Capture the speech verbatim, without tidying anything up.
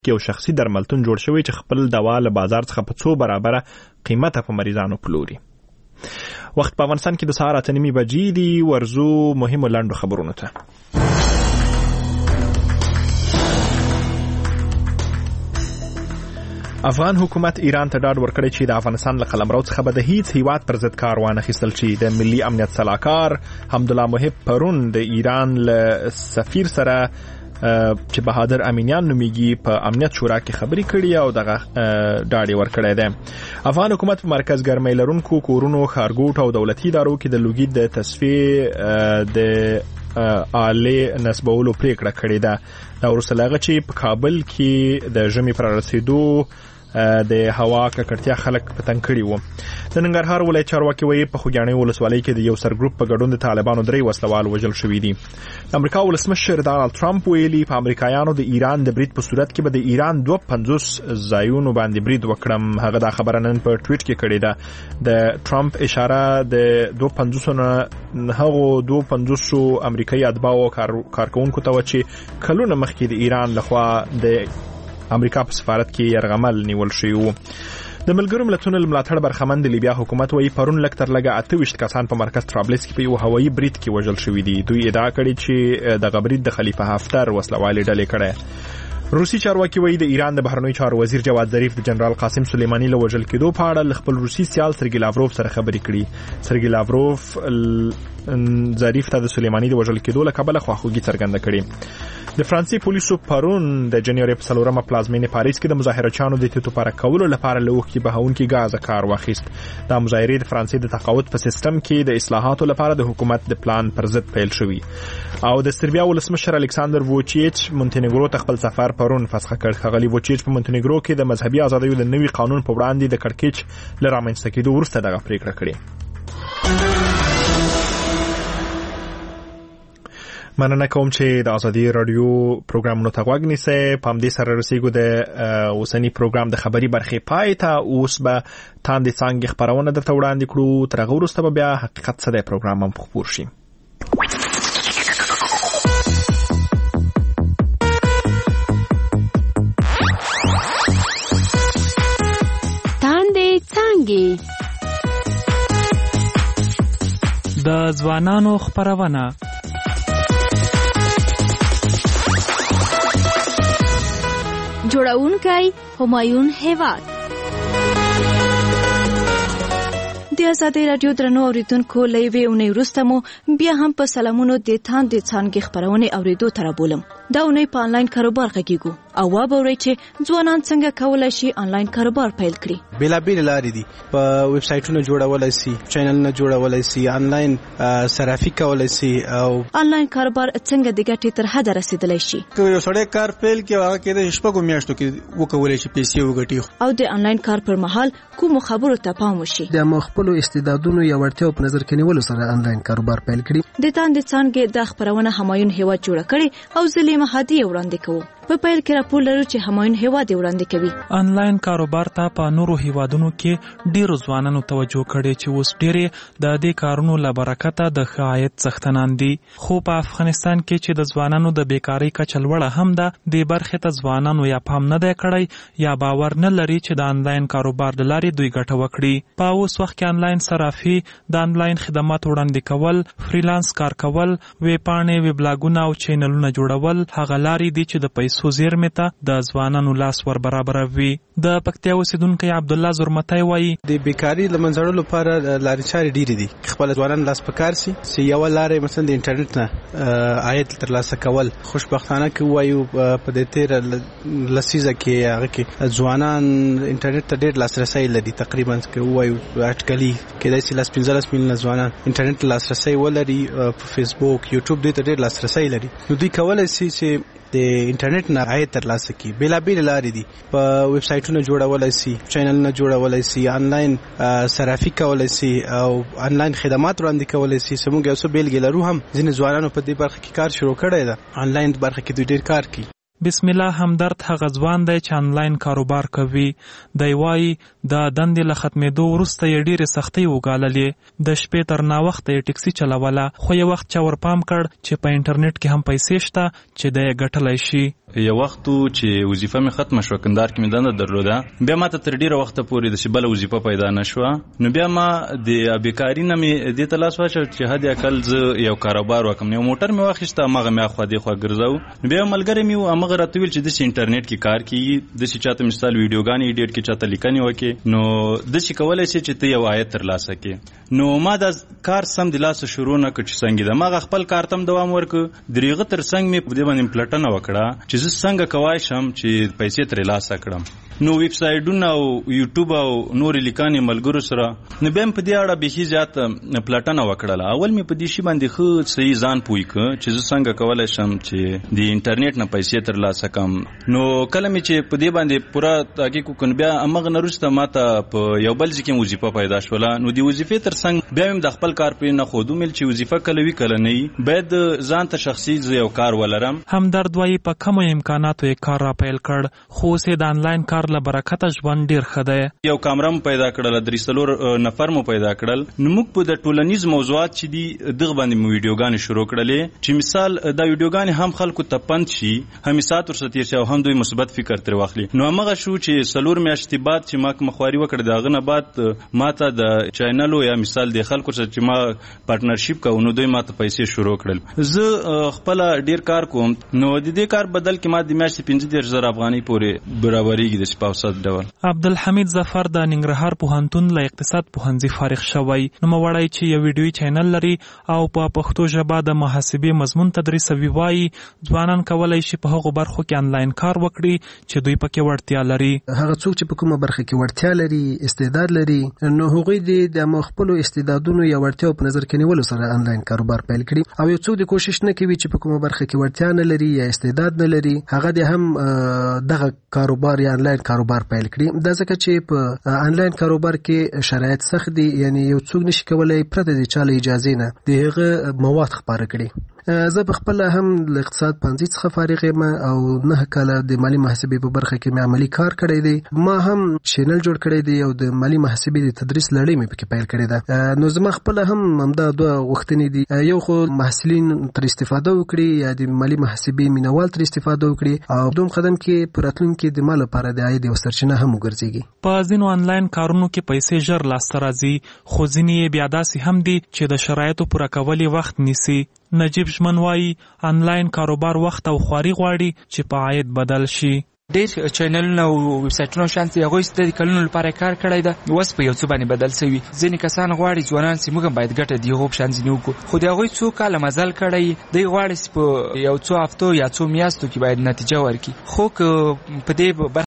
یو شخصي درملتون جوړ شوی چې خپل دوا له بازار څخه په څو برابره قیمته په مریضانو پلوري. وخت په افغانستان کې د سهار اته نیمې بجې دي. ورځو مهمو لنډو خبرونو ته. افغان حکومت ایران ته ډاډ ورکړی چې د افغانستان له قلمرو څخه به د هیڅ هیواد پر ضد کار وانخیستل شي. د ملي امنیت سلاکار حمدالله محب پرون د ایران له سفیر سره چې بهادر امینیان نومیږي په امنیت شورا کې خبرې کړي او دغه ډاډ ورکړی دی. افغان حکومت په مرکز ګرمۍ لرونکو کورونو، ښارګوټو او دولتي ادارو کې د لوګي د تصفیې د آلې نسبولو پریکړه کړې ده. دا وروسته له هغه چې په کابل کې د ژمي پر رسیدو د هوا ککړتیا خلک په تنګ کړي وو. د ننګرهار ولایت چارواکي وایي په خوږیاڼي ولسوالۍ کې د یو سر ګروپ په ګډون د طالبانو درې وسلوال وژل شوي دي. د امریکا ولسمشر ډانلډ ټرمپ ویلي په امریکایانو د ایران د برید په صورت کې به د ایران دوه پنځوس ځایونو باندې برید وکړم. هغه دا خبره نن په ټویټ کې کړې ده. د ټرمپ اشاره د دوه پنځوس نه هغو دوه پنځوس امریکایي اتباعو کارکونکو ته و چې کلونه مخکې د ایران لخوا د امریکا په سفارت کې یرغمل نیول شوی وو. د ملګرو ملتونو ملاتړ برخمن د لیبیا حکومت وایي پرون لږ تر لږه اته ویشت کسان په مرکز طرابلس کې په یو هوایي برید کې وژل شوي دي. دوی ادعا کړې چې دغه برید د خلیفه حفتر وسلوالې ډلې کړی. روسي چارواکي وایي د ایران د بهرنیو چارو وزیر جواد ظریف د جنرال قاسم سلیمانی له وژل کېدو په اړه له خپل روسي سیال سرګي لاوروف سره خبرې کړي. سرګي لاوروف ظریف ته د سلیمانی د وژل کېدو له کبله خواخوږي څرګنده کړې. د فرانسې پولیسو پرون د جنوري په څلورمه پلازمینې پاریس کې د مظاهرچیانو د تیتو پاره کولو لپاره له اوښکې بهونکي ګازه کار واخیست. دا مظاهرې د فرانسې د تقاعد په سیستم کې د اصلاحاتو لپاره د حکومت د پلان پر ضد پیل شوي. او د سربیا ولسمشر الکساندر ووچیچ مونتینیګرو ته خپل سفر پرون فسخ کړ. ښاغلي ووچیچ په مونتینیګرو کې د مذهبي ازادیو د نوي قانون په وړاندې د کړکېچ له رامنځته کېدو وروسته دغه پریکړه کړې. مننه کوم چې د ازادي رادیو پروګرامونو ته غوږ نیسئ. په همدې سره رسیږو د اوسني پروګرام د خبري برخې پای ته. اوس به تاندې څانګې خپرونه درته وړاندې کړو. تر هغه وروسته به بیا حقیقت څه دی پروګرام هم خپور شي. تاندې څانګې د ځوانانو خپرونه. جوړونکی همایون هیواد. د ازادي رادیو درنو اوریدونکو لوي اونۍ وروسته مو بیا هم په سلامونو د تاندې څانګې خپرونه اوریدو تر بولم. دا اونۍ په انلاین کاروبار غږیږو او وابورئ چې ځوانان څنګه کولای شي انلاین کاروبار پیل کړي. بیلابیل لارې دي. په ویب سایټونو جوړولای شي، چینلونه جوړولای شي، انلاین صرافي کولای شي او انلاین کاروبار څنګه د ګټې تر حد رسیدلی شي. که یو سړی کار پیل کړي هغه کې د شپږو میاشتو کې وکولای شي پیسې وګټي. او د انلاین کار پر مهال کوم خبرو ته پام وشي. د مخبلو استعدادونو یا وړتیاو په نظر کې نیولو سره انلاین کاروبار پیل کړي. د تاندې څانګې د خبرونه همایون هیواد جوړ کړي او زلیم هدیه وړاندې کوو. په پیل کې راپور لرو چې همایون هیواد وړاندې کوي. انلاین کاروبار ته په نورو هیوادونو کې ډیرو ځوانانو توجه کړي چې اوس ډېرې د دې کارونو له برکته د ښه عاید څښتنان دي. خو په افغانستان کې چې د ځوانانو د بیکارۍ کچه لوړه هم ده، دې برخې ته ځوانانو یا پام نه دی کړی یا باور نه لري چې د انلاین کاروبار له لارې دوی ګټه وکړي. په اوس وخت کې انلاین صرافي، د انلاین خدمات وړاندې کول، فریلانس کار کول، ویب پاڼې، ویب لاګونه او چینلونه جوړول هغه لارې دي چې د پیسو زیرمې ته د ځوانانو لاس ور برابروي. د پکتیا اوسیدونکی عبدالله زرمتی وایي د بیکاري له منځ لپاره لارې چارې ډېرې دي. خپل ځوانان لاس په کار سي چې یو لارې مثلا د انټرنیټ نه عاید ترلاسه کول. خوشبختانه کې وایو په دې تیر لسیزه کې هغه کې ځوانان انټرنیټ ته ډېر لاسرسي لري. تقریبا کې وایو اټکلي کې د سلاس پنځلس میلیونه ځوانان انټرنیټ لاسرسي ولري. په فیسبوک، یوټیوب دې ته ډېر لاسرسي لري. نو دوی کولای شي چې د انټرنیټ نه عاید ترلاسه کړي. بیلابیل لارې دي. په ویب سایټونو جوړولای شي، چینلونه جوړولای شي، انلاین صرافي کولای شي او انلاین خدمات وړاندې کولای شي. سموږ یو څه بیلګې لرو هم ځینې ځوانانو په دې برخه کې کار شروع کړی ده. انلاین برخه کې دوی ډېر کار کوي. بسم الله همدرد هغه ځوان دی چې آنلاین کاروبار کوي. دی وایي د دندې له ختمېدو وروسته یې ډېرې سختۍ وګاللې. د شپې تر ناوخته یې ټکسي چلوله، خو یو وخت چا ورپام کړ چې په انټرنیټ کې هم پیسې شته چې دی یې ګټلی شي. یو وخت چې وظیفه مې ختمه شوه، کندهار کې مې دنده درلوده، بیا ما ته تر ډېره وخته پورې داسې بله وظیفه پیدا نه شوه. نو بیا ما د بیکاري نه مې دې ته لاس واچوه چې حد اقل زه یو کاروبار وکړم. یو موټر مې واخیسته، هماغه مې اخوا دېخوا ګرځوو. نو بیا یو ملګری مې و، هماغه راته ویل چې داسې انټرنیټ کې کار کېږي، داسې چاته مثال ویډیوګانې ایډیټ کې، چاته لیکنې وکړې، نو داسې کولی شي چې ته یو عاید ترلاسه کړې. نو ما دا کار سم د لاسه شروع نه کړ چې څنګه ده. ما هغه خپل کار ته هم دوام ورکړ. د هغه تر څنګ مې په دې باندې پلټنه وکړه چې زه څنګه کوای شم چې پیسې ترې لاسه کړم. نو ویب سایټونه او یوټیوب او نورې لیکنې ملګرو سره، نو بیا مې په دې اړه بیخي زیات پلټنه وکړله. اول مې په دې شي باندې ښه صحیح ځان پوه کړ چې زه څنګه کولی شم چې د انټرنیټ نه پیسې ترلاسه کړم. نو کله مې چې په دې باندې پوره تحقیق وکړ، بیا هماغه نه وروسته ما ته په یو بل ځای کې وظیفه پیدا شوله. نو د وظیفې تر څنګ بیا مې د خپل کار پرې نه ښود، ومې چې وظیفه کله وي کله نه وي، باید ځان ته شخصي یو کار ولرم. همدرد وایي په کمو امکاناتو یې کار را پیل کړ، خو اوس یې د آنلاین کار له برکته ژوند ډېر ښه دی. یو کامره مو پیدا کړله، درې څلور نفر مو پیدا کړل. نو موږ په د ټولنیز موضوعات چې دي دغه باندې مو ویډیوګانې شروع کړلې چې مثال دا ویډیوګانې هم خلکو ته پند شي، هم ساعت ورسره تېر شي او هم دوی مثبت فکر ترې واخلي. نو همغه شو چې څلور میاشتې بعد چې ما کومه خواري وکړه، د هغه نه بعد ما ته د چینلو یا مثال د خلکو سره چې ما پارټنرشپ کوو، نو دوی ما ته پیسې شروع کړل. زه خپله ډېر کار کوم، نو د دې کار بدل کې ما د میاشتې پنځه دېرش زره افغانۍ پورې برابرېږي داسې په اوسط ډول. عبدالحمید ظفر د ننګرهار پوهنتون له اقتصاد پوهنځي فارغ شوی. نوموړی چې یو ویډیویي چینل لري او په پښتو ژبه د محاسبې مضمون تدریسوي، وایي ځوانان کولی شي په هغو برخو کې آنلاین کار وکړي چې دوی پکې وړتیا لري. هغه څوک چې په کومه برخه کې وړتیا لري، استعداد لري، نو هغوی د خپلو استعدادونو یا وړتیاو په نظر کې نیولو سره آنلاین کاروبار پیل کړي. او یو څوک د کوشش نه کوي چې په کومه برخه کې وړتیا نه لري یا استعداد نه لري، هغه د هم دغه کاروبار یا آنلاین کاروبار پیل کړي. دا ځکه چې په آنلاین کاروبار کې شرایط سخت دي، یعنی یو څوک نشي کولای پرته د چا له اجازې نه د هغه مواد خپاره کړي. زه په خپل هم له اقتصاد پوهنځي څخه فارغ یم او نه کاله د مالي محاسبې په برخه کې مې عملي کار کړی دی. ما هم چینل جوړ کړی دی او د مالي محاسبې د تدریس لړۍ مې پکې پیل کړې ده. نو زما خپل هم همدا دوه غوښتنې دي، یو خو محصلین تر استفاده وکړي یا د مالي محاسبې مینوال تر استفاده وکړي، او دوم قدم کې په راتلونکي کې د ما لپاره د عاید یوه سرچینه هم وګرځېږي. په ځینو آنلاین کارونو کې پیسې ژر لاسته راځي، خو ځینې یې بیا داسې هم دي چې د شرایطو پوره کول یې وخت نیسي. نجیب ژمن وایي آنلاین کاروبار وخت او خواري غواړي چې په عاید بدل شي. ډېر چینلونه او ویب سایټونه شانتي هغوی د کلونو لپاره کار کړی ده، اوس په یو څه باندې بدل شوي. ځینې کسان غواړي ځوانان چې موږ هم باید ګټه د هغو په شان ځینې وکړو، خو د هغوی څو کاله مزل کړی، دوی غواړي چې په یو څو هفتو یا څو میاشتو کې باید نتیجه ورکړي. خو که په دې